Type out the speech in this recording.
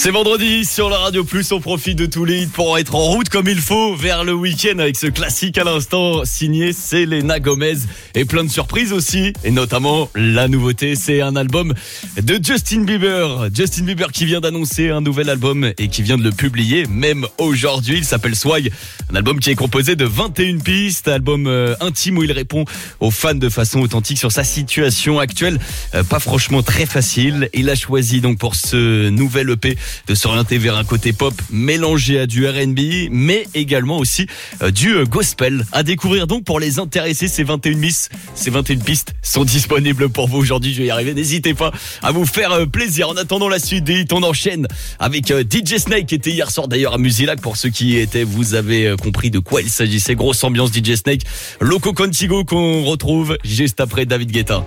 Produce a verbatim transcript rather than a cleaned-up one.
C'est vendredi sur la Radio Plus, on profite de tous les hits pour être en route comme il faut vers le week-end avec ce classique à l'instant signé Selena Gomez et plein de surprises aussi, et notamment la nouveauté, c'est un album de Justin Bieber. Justin Bieber qui vient d'annoncer un nouvel album et qui vient de le publier même aujourd'hui, il s'appelle Swag, un album qui est composé de vingt et une pistes, album euh, intime où il répond aux fans de façon authentique sur sa situation actuelle, euh, pas franchement très facile. Il a choisi donc pour ce nouvel E P de s'orienter vers un côté pop mélangé à du R and B, mais également aussi euh, du euh, gospel. À découvrir donc pour les intéressés, ces vingt et une miss, ces vingt et une pistes sont disponibles pour vous aujourd'hui. Je vais y arriver. N'hésitez pas à vous faire euh, plaisir. En attendant la suite des hits, on enchaîne avec euh, D J Snake qui était hier soir d'ailleurs à Musilac. Pour ceux qui y étaient, vous avez euh, compris de quoi il s'agissait. Grosse ambiance D J Snake. Loco Contigo qu'on retrouve juste après David Guetta.